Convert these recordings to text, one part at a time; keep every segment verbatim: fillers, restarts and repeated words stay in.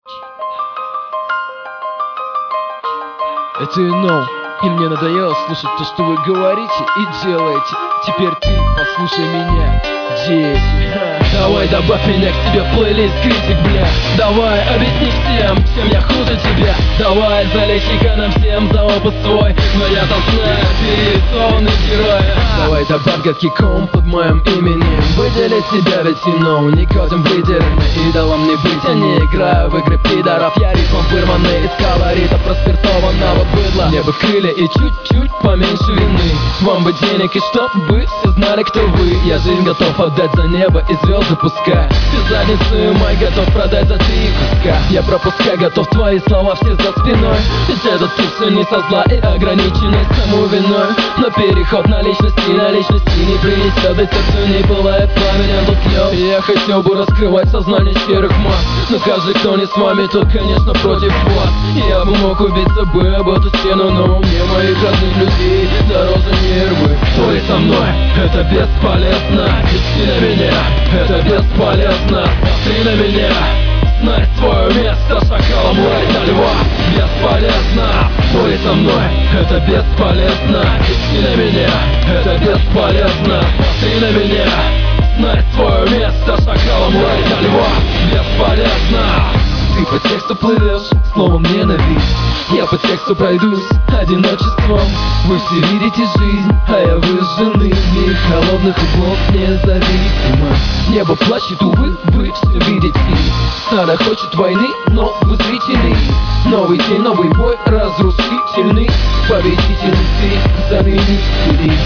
Это Ино, и мне надоело слушать то, что вы говорите и делаете. Теперь ты послушай меня, дети. Давай добавь меня к себе в плейлист, критик, бля. Давай объясни всем, чем я хуже тебя. Давай залечи-ка нам всем за опыт свой. Но я-то знаю, ты рисованный герой. Давай добавь гадкий ком под моим именем. Выдели себя, ведь Ино никотин выделенный. Идолом не быть, я не играю в игры пидоров. Я ритмом вырванный из колорита проспиртованного быдла. Мне бы крылья и чуть-чуть поменьше вины. Вам бы денег и чтоб вы все знали, кто вы. Я жизнь готов отдать за небо и звезды пускай. Всю задницу мой готов продать за три куска. Я пропускай, готов твои слова все за спиной. Ведь этот тип все не со зла и ограниченный саму виной. Но переход на личности, на личности не принесет. Ведь сердцу не пылает пламенем тут йо. Я хотел бы раскрывать сознание серых масс. Но каждый, кто не с вами, тот, конечно, против вас. Я бы мог убиться бы об эту стену, но мне моих родных людей дороже нервы. Твой со мной, это бесполезно. Идти на меня, это бесполезно. Смотри на меня, знай свое место. Шакалом лай на льва, бесполезно. Твой со мной, это бесполезно. Идти на меня, это бесполезно. Смотри на меня, знай свое место. Шакалом лай на льва, бесполезно. Ты по тексту плывешь, словом ненависть. Я по тексту пройдусь одиночеством. Вы все видите жизнь, а я выжженный. Мир холодных углов независимо. Небо плачет, увы, вы все видите. Стадо хочет войны, но вы зрители. Новый день, новый бой, разрушительный. Победительный ты, заменитель.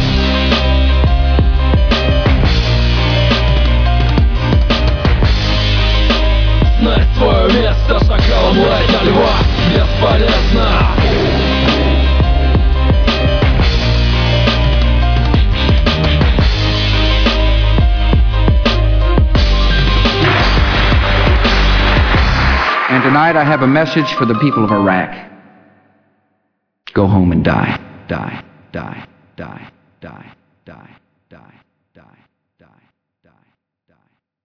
Знай свое место, шакалом лай на льва, бесполезно. And tonight I have a message for the people of Iraq. Go home and die, die, die, die, die, die, die.